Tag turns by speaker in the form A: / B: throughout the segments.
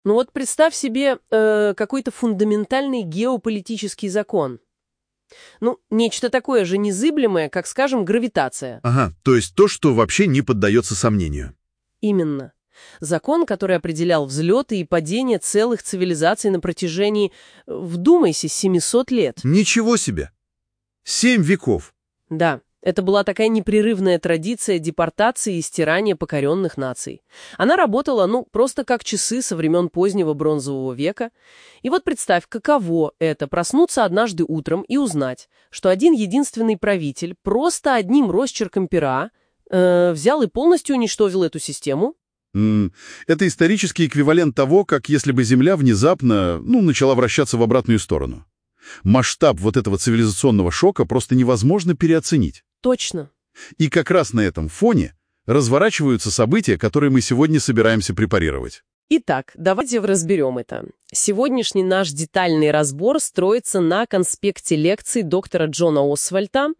A: Ну вот представь себе какой-то фундаментальный геополитический закон. Ну, нечто такое же незыблемое, как, скажем, гравитация.
B: Ага, то есть то, что вообще не поддается сомнению.
A: Именно. Закон, который определял взлеты и падения целых цивилизаций на протяжении, вдумайся, 700 лет.
B: Ничего себе! 7 веков!
A: Да, это была такая непрерывная традиция депортации и стирания покоренных наций. Она работала, просто как часы со времен позднего бронзового века. И вот представь, каково это — проснуться однажды утром и узнать, что один единственный правитель просто одним росчерком пера взял и полностью уничтожил эту систему.
B: Это исторический эквивалент того, как если бы Земля внезапно, начала вращаться в обратную сторону. Масштаб вот этого цивилизационного шока просто невозможно переоценить.
A: Точно.
B: И как раз на этом фоне разворачиваются события, которые мы сегодня собираемся препарировать.
A: Итак, давайте разберем это. Сегодняшний наш детальный разбор строится на конспекте лекций доктора Джона Освальта.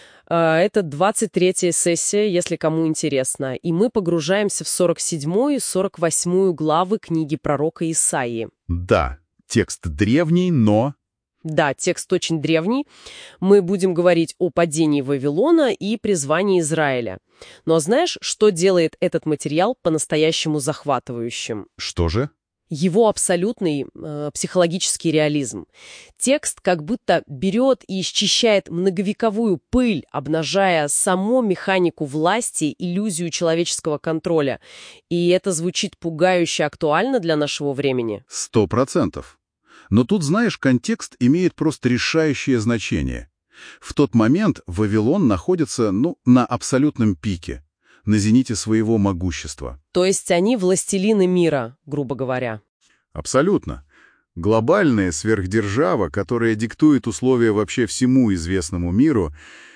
A: Это 23-я сессия, если кому интересно. И мы погружаемся в 47-ю и 48-ю главы книги пророка Исаии.
B: Да, текст древний, но...
A: Да, текст очень древний. Мы будем говорить о падении Вавилона и призвании Израиля. Но знаешь, что делает этот материал по-настоящему захватывающим?
B: Что же?
A: Его абсолютный психологический реализм. Текст как будто берет и счищает многовековую пыль, обнажая саму механику власти, иллюзию человеческого контроля. И это звучит пугающе актуально для нашего времени.
C: 100%. Но тут, знаешь, контекст имеет просто решающее значение. В тот момент Вавилон находится, на абсолютном пике, на зените своего могущества.
A: То есть они властелины мира, грубо говоря.
C: Абсолютно. Глобальная сверхдержава, которая диктует условия вообще всему известному миру,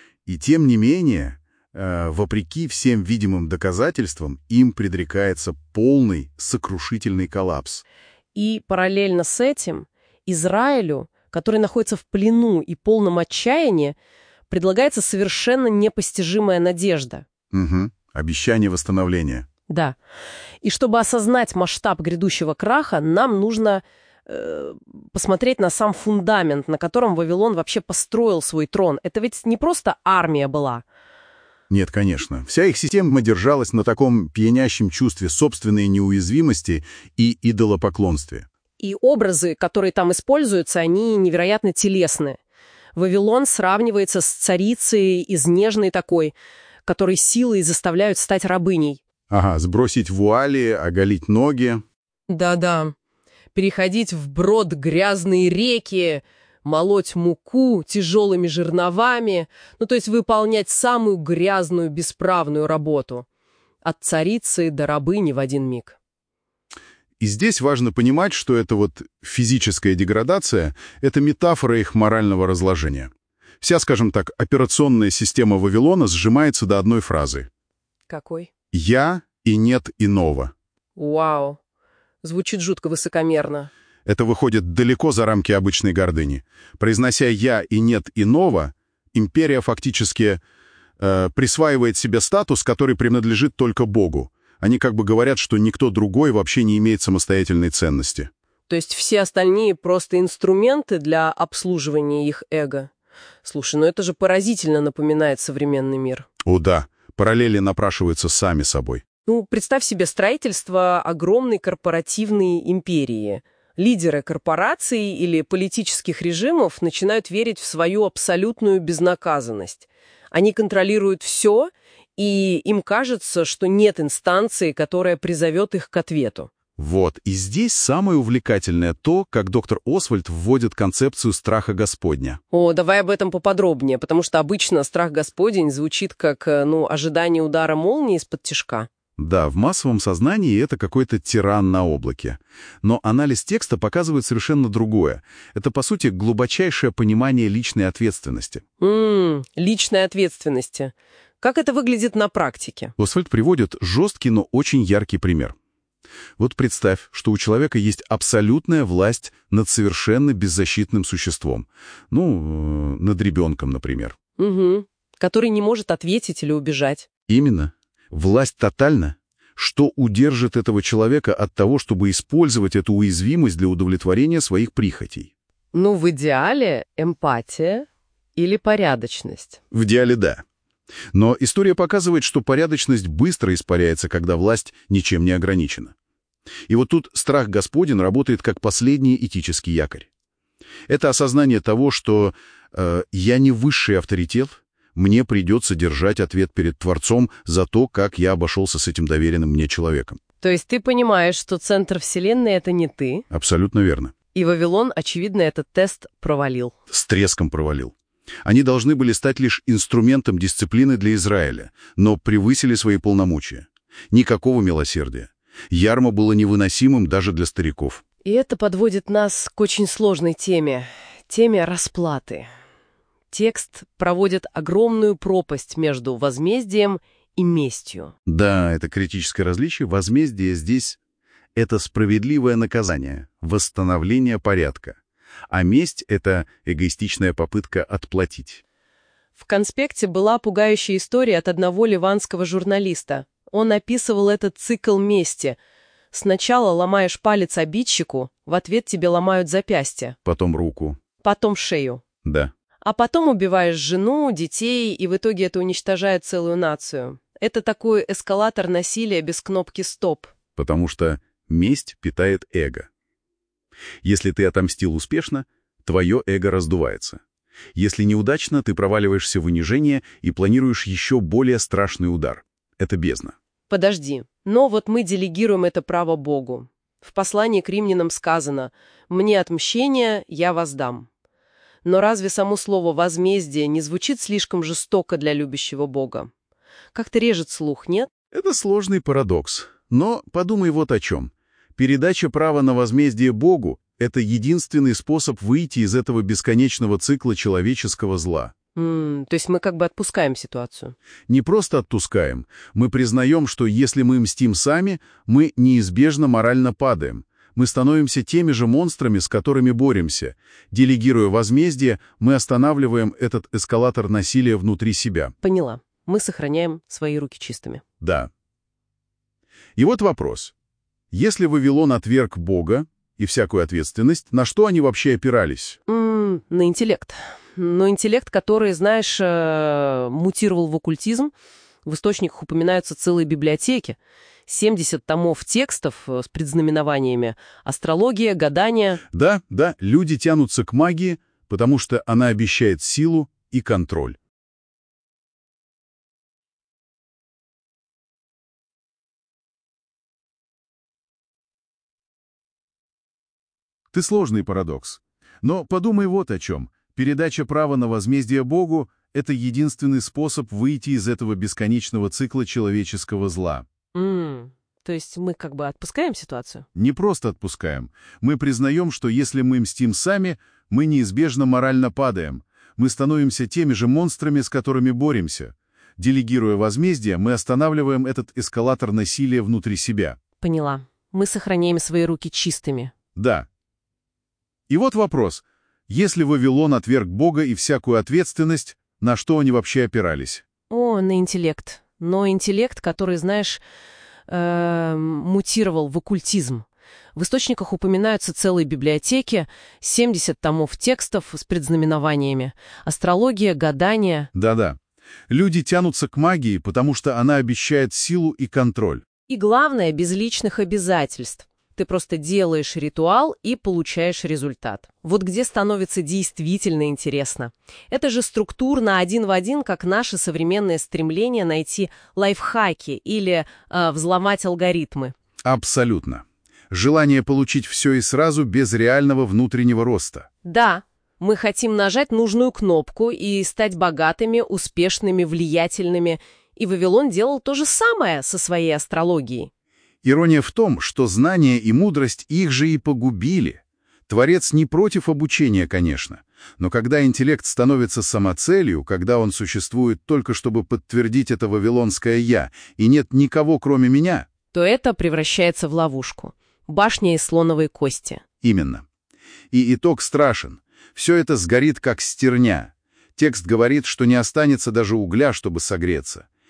C: и тем не менее, вопреки всем видимым доказательствам, им предрекается полный сокрушительный коллапс.
A: И параллельно с этим Израилю, который находится в плену и полном отчаянии, предлагается совершенно непостижимая надежда.
C: Угу. Обещание восстановления.
A: Да. И чтобы осознать масштаб грядущего краха, нам нужно посмотреть на сам фундамент, на котором Вавилон вообще построил свой трон. Это ведь не просто армия была.
C: Нет, конечно. Вся их система держалась на таком пьянящем чувстве собственной неуязвимости и идолопоклонстве.
A: И образы, которые там используются, они невероятно телесны. Вавилон сравнивается с царицей изнежной такой, которой силой заставляют стать рабыней.
C: Ага, сбросить вуали, оголить ноги.
A: Да-да. Переходить вброд грязные реки, молоть муку тяжелыми жерновами, то есть выполнять самую грязную, бесправную работу. От царицы до рабыни в один миг.
C: И здесь важно понимать, что эта физическая деградация — это метафора их морального разложения. Вся, скажем так, операционная система Вавилона сжимается до одной фразы.
A: Какой?
C: «Я и нет иного».
A: Вау. Звучит жутко высокомерно.
C: Это выходит далеко за рамки обычной гордыни. Произнося «я» и «нет иного», империя фактически присваивает себе статус, который принадлежит только Богу. Они как бы говорят, что никто другой вообще не имеет самостоятельной ценности.
A: То есть все остальные просто инструменты для обслуживания их эго. Слушай, это же поразительно напоминает современный мир.
C: О да, параллели напрашиваются сами собой.
A: Представь себе строительство огромной корпоративной империи. Лидеры корпораций или политических режимов начинают верить в свою абсолютную безнаказанность. Они контролируют все, и им кажется, что нет инстанции, которая призовет их к ответу.
C: И здесь самое увлекательное то, как доктор Освальд вводит концепцию страха Господня.
A: Давай об этом поподробнее, потому что обычно страх Господень звучит как, ожидание удара молнии из-под тишка.
C: Да, в массовом сознании это какой-то тиран на облаке. Но анализ текста показывает совершенно другое. Это, по сути, глубочайшее понимание личной ответственности.
A: Личной ответственности. Как это выглядит на практике?
C: Освальд приводит жесткий, но очень яркий пример. Представь, что у человека есть абсолютная власть над совершенно беззащитным существом. Над ребенком, например.
A: Угу. Который не может ответить или убежать.
C: Именно. Власть тотальна.
B: Что удержит этого человека от того, чтобы использовать эту уязвимость для удовлетворения своих прихотей?
A: Ну, в идеале эмпатия или порядочность.
B: В идеале да. Но история показывает, что порядочность быстро испаряется, когда власть ничем не ограничена. И вот тут страх Господень работает как последний этический якорь. Это осознание того, что я не высший авторитет, мне придется держать ответ перед Творцом за то, как я обошелся с этим доверенным мне человеком.
A: То есть ты понимаешь, что центр Вселенной — это не ты,
B: Абсолютно верно.
A: и Вавилон, очевидно, этот тест провалил.
B: С треском провалил. Они должны были стать лишь инструментом дисциплины для Израиля, но превысили свои полномочия. Никакого милосердия. Ярмо было невыносимым даже для стариков.
A: И это подводит нас к очень сложной теме расплаты. Текст проводит огромную пропасть между возмездием и местью.
B: Да, это критическое различие. Возмездие здесь — это справедливое наказание, восстановление порядка. А месть — это эгоистичная попытка отплатить.
A: В конспекте была пугающая история от одного ливанского журналиста. Он описывал этот цикл мести. Сначала ломаешь палец обидчику, в ответ тебе ломают запястье.
B: Потом руку.
A: Потом шею.
B: Да.
A: А потом убиваешь жену, детей, и в итоге это уничтожает целую нацию. Это такой эскалатор насилия без кнопки «стоп».
B: Потому что месть питает эго. Если ты отомстил успешно, твое эго раздувается. Если неудачно, ты проваливаешься в унижение и планируешь еще более страшный удар. Это бездна.
A: Подожди, но вот мы делегируем это право Богу. В послании к римлянам сказано «Мне отмщение, я воздам». Но разве само слово «возмездие» не звучит слишком жестоко для любящего Бога? Как-то режет слух, нет?
B: Это сложный парадокс. Но подумай вот о чем. Передача права на возмездие Богу — это единственный способ выйти из этого бесконечного цикла человеческого зла.
A: То есть мы как бы отпускаем ситуацию.
B: Не просто отпускаем. Мы признаем, что если мы мстим сами, мы неизбежно морально падаем. Мы становимся теми же монстрами, с которыми боремся. Делегируя возмездие, мы останавливаем этот эскалатор насилия внутри себя.
A: Поняла. Мы сохраняем свои руки чистыми.
B: Да. И вот вопрос. Если Вавилон отверг Бога и всякую ответственность, на что они вообще опирались?
A: На интеллект. Но интеллект, который, знаешь, мутировал в оккультизм. В источниках упоминаются целые библиотеки. 70 томов текстов с предзнаменованиями. Астрология, гадания.
B: Да, люди тянутся к магии, потому что она обещает силу и контроль. Ты сложный парадокс. Но подумай вот о чем. Передача права на возмездие Богу — это единственный способ выйти из этого бесконечного цикла человеческого зла.
A: То есть мы как бы отпускаем ситуацию?
B: Не просто отпускаем. Мы признаем, что если мы мстим сами, мы неизбежно морально падаем. Мы становимся теми же монстрами, с которыми боремся. Делегируя возмездие, мы останавливаем этот эскалатор насилия внутри себя.
A: Поняла. Мы сохраняем свои руки чистыми.
B: Да. И вот вопрос. Если Вавилон отверг Бога и всякую ответственность, на что они вообще опирались?
A: На интеллект. Но интеллект, который, знаешь, мутировал в оккультизм. В источниках упоминаются целые библиотеки, 70 томов текстов с предзнаменованиями, астрология, гадания.
B: Да-да. Люди тянутся к магии, потому что она обещает силу и контроль.
A: И главное, без личных обязательств. Ты просто делаешь ритуал и получаешь результат. Вот где становится действительно интересно. Это же структурно один в один, как наше современное стремление найти лайфхаки или взломать алгоритмы.
B: Абсолютно. Желание получить все и сразу без реального внутреннего роста.
A: Да, мы хотим нажать нужную кнопку и стать богатыми, успешными, влиятельными. И Вавилон делал то же самое со своей астрологией.
B: Ирония в том, что знание и мудрость их же и погубили. Творец не против обучения, конечно, но когда интеллект становится самоцелью, когда он существует только чтобы подтвердить это вавилонское «я», и нет никого, кроме меня,
A: то это превращается в ловушку. Башня из слоновой кости.
B: Именно. И итог страшен. Все это сгорит как стерня. Текст говорит, что не останется даже угля, чтобы согреться.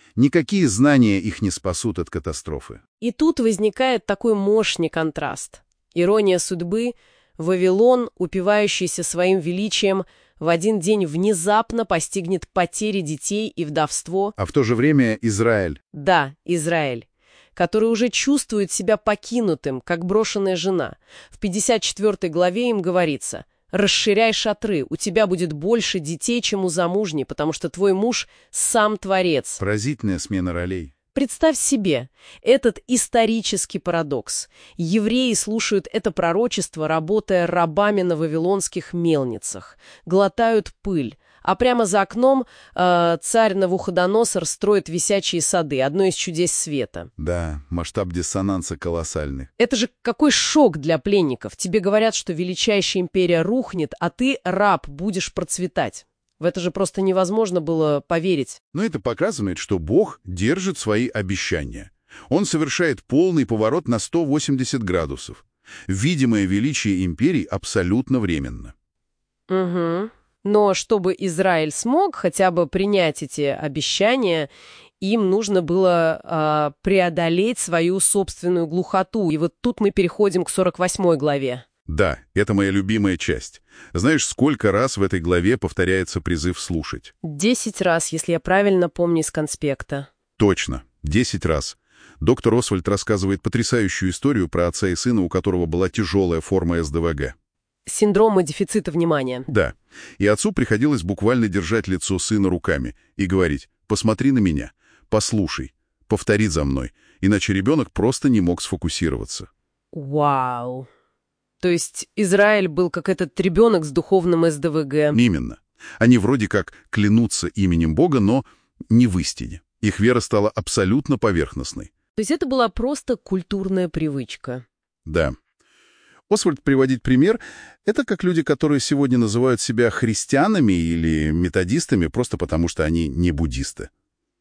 B: Никакие знания их не спасут от катастрофы.
A: И тут возникает такой мощный контраст. Ирония судьбы, Вавилон, упивающийся своим величием, в один день внезапно постигнет потери детей и вдовство.
B: А в то же время Израиль.
A: Да, Израиль, который уже чувствует себя покинутым, как брошенная жена. В 54 главе им говорится: «Расширяй шатры, у тебя будет больше детей, чем у замужней, потому что твой муж сам творец».
B: Поразительная смена ролей.
A: Представь себе этот исторический парадокс. Евреи слушают это пророчество, работая рабами на вавилонских мельницах, глотают пыль, а прямо за окном царь Навуходоносор строит висячие сады, одно из чудес света.
B: Да, масштаб диссонанса колоссальный.
A: Это же какой шок для пленников. Тебе говорят, что величайшая империя рухнет, а ты, раб, будешь процветать. В это же просто невозможно было поверить.
B: Но это показывает, что Бог держит свои обещания. Он совершает полный поворот на 180 градусов. Видимое величие империи абсолютно временно.
A: Угу. Но чтобы Израиль смог хотя бы принять эти обещания, им нужно было преодолеть свою собственную глухоту. И вот тут мы переходим к 48 главе.
B: Да, это моя любимая часть. Знаешь, сколько раз в этой главе повторяется призыв слушать?
A: 10 раз, если я правильно помню из конспекта.
B: Точно, 10 раз. Доктор Освальд рассказывает потрясающую историю про отца и сына, у которого была тяжелая форма СДВГ.
A: Синдрома дефицита внимания.
B: Да, и отцу приходилось буквально держать лицо сына руками и говорить: «Посмотри на меня, послушай, повтори за мной», иначе ребенок просто не мог сфокусироваться.
A: Вау. То есть Израиль был как этот ребенок с духовным СДВГ.
B: Именно. Они вроде как клянутся именем Бога, но не в истине. Их вера стала абсолютно поверхностной.
A: То есть это была просто культурная привычка.
B: Да. Освальд приводит пример. Это как люди, которые сегодня называют себя христианами или методистами, просто потому что они не буддисты.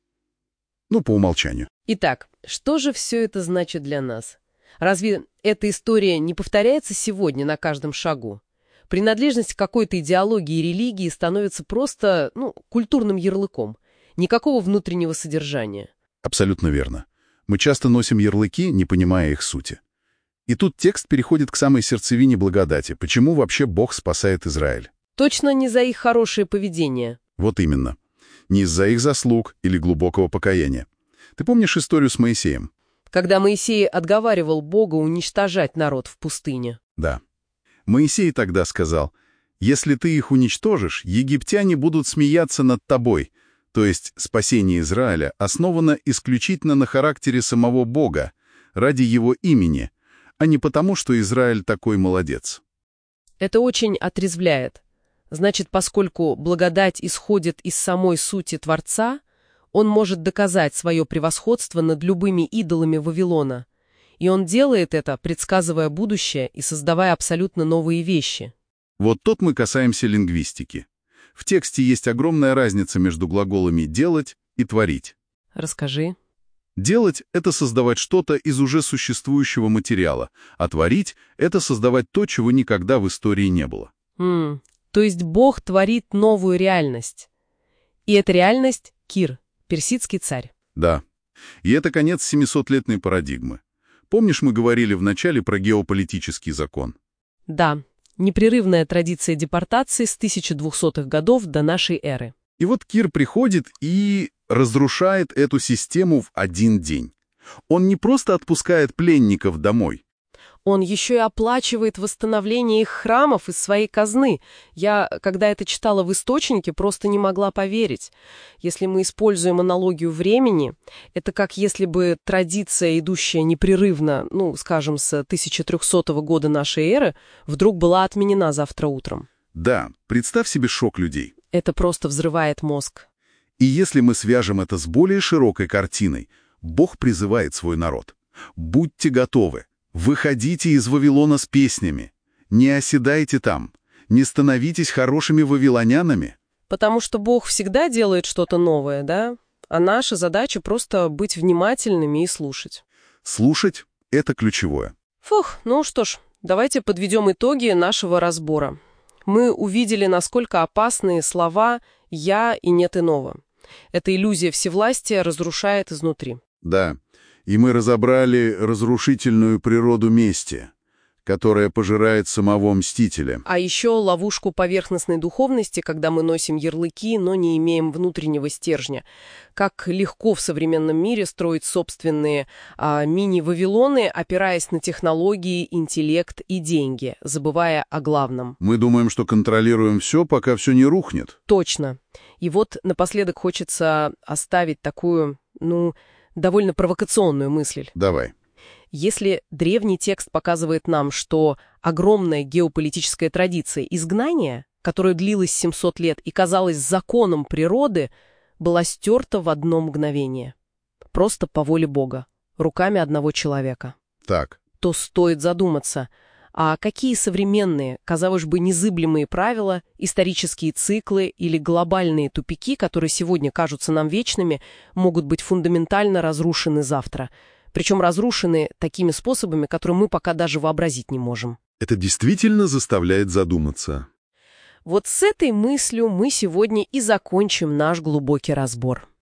B: Ну, по умолчанию.
A: Итак, что же все это значит для нас? Разве эта история не повторяется сегодня на каждом шагу? Принадлежность к какой-то идеологии и религии становится просто, культурным ярлыком. Никакого внутреннего содержания.
B: Абсолютно верно. Мы часто носим ярлыки, не понимая их сути. И тут текст переходит к самой сердцевине благодати. Почему вообще Бог спасает Израиль?
A: Точно не за их хорошее поведение.
B: Вот именно. Не из-за их заслуг или глубокого покаяния. Ты помнишь историю с Моисеем?
A: Когда Моисей отговаривал Бога уничтожать народ в пустыне.
B: Да. Моисей тогда сказал: «Если ты их уничтожишь, египтяне будут смеяться над тобой». То есть спасение Израиля основано исключительно на характере самого Бога, ради его имени, а не потому, что Израиль такой молодец.
A: Это очень отрезвляет. Значит, поскольку благодать исходит из самой сути Творца, он может доказать свое превосходство над любыми идолами Вавилона. И он делает это, предсказывая будущее и создавая абсолютно новые вещи.
B: Вот тут мы касаемся лингвистики. В тексте есть огромная разница между глаголами «делать» и «творить».
A: Расскажи.
B: Делать — это создавать что-то из уже существующего материала, а творить — это создавать то, чего никогда в истории не было.
A: То есть Бог творит новую реальность. И эта реальность — Кир, персидский царь.
B: Да. И это конец 700-летней парадигмы. Помнишь, мы говорили вначале про геополитический закон?
A: Да. Непрерывная традиция депортации с 1200-х годов до нашей эры.
B: И вот Кир приходит и разрушает эту систему в один день. Он не просто отпускает пленников домой.
A: Он еще и оплачивает восстановление их храмов из своей казны. Я, когда это читала в источнике, просто не могла поверить. Если мы используем аналогию времени, это как если бы традиция, идущая непрерывно, скажем, с 1300 года нашей эры, вдруг была отменена завтра утром.
B: Да, представь себе шок людей.
A: Это просто взрывает мозг.
B: И если мы свяжем это с более широкой картиной, Бог призывает свой народ: «Будьте готовы. Выходите из Вавилона с песнями, не оседайте там, не становитесь хорошими вавилонянами».
A: Потому что Бог всегда делает что-то новое, да? А наша задача просто быть внимательными и слушать.
B: Слушать — это ключевое.
A: Что ж, давайте подведем итоги нашего разбора. Мы увидели, насколько опасны слова «я» и «нет иного». Эта иллюзия всевластия разрушает изнутри.
C: Да, и мы разобрали разрушительную природу мести, которая пожирает самого Мстителя.
A: А еще ловушку поверхностной духовности, когда мы носим ярлыки, но не имеем внутреннего стержня. Как легко в современном мире строить собственные мини-вавилоны, опираясь на технологии, интеллект и деньги, забывая о главном.
C: Мы думаем, что контролируем все, пока все не рухнет.
A: Точно. И вот напоследок хочется оставить такую, довольно провокационную мысль.
C: Давай.
A: Если древний текст показывает нам, что огромная геополитическая традиция изгнания, которая длилась 700 лет и казалась законом природы, была стерта в одно мгновение. Просто по воле Бога, руками одного человека.
C: Так.
A: То стоит задуматься, а какие современные, казалось бы, незыблемые правила, исторические циклы или глобальные тупики, которые сегодня кажутся нам вечными, могут быть фундаментально разрушены завтра. Причем разрушены такими способами, которые мы пока даже вообразить не можем.
B: Это действительно заставляет задуматься.
A: Вот с этой мыслью мы сегодня и закончим наш глубокий разбор.